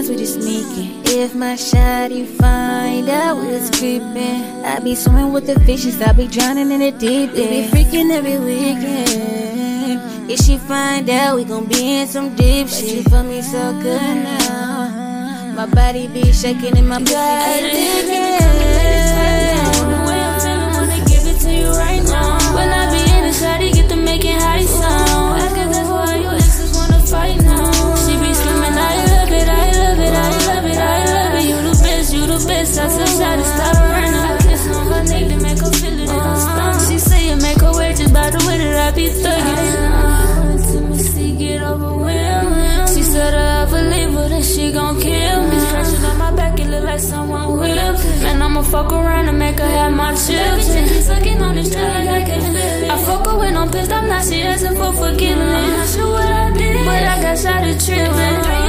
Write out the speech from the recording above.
we just sneaking. If my shawty find out what's creeping, I be swimming with the fishes, I be drowning in the deep end. We be freaking every weekend. If she find out, we gon' be in some deep shit. She fuck me so good now, my body be shaking in my body. When I be in the shawty, get to making high sound. I guess that's why your exes wanna fight now. She be screaming, I love it, I love it, I love it, I love it. You the best, you the best. I said, shawty, stop running. I kiss on her neck to make her feel it in her stomach. She say it make her wait just by the way that I be thugging. Intimacy get overwhelmed. She said I believe her, then she gon' kill me. Scratching on my back, it look like someone whipped. Man, I'ma fuck around and make her have my children. She's sucking on this drug like I can feel it. I fuck her when I'm pissed, I'm not, she asking for forgiveness. I'm not sure what I did, but I got shot at tripping.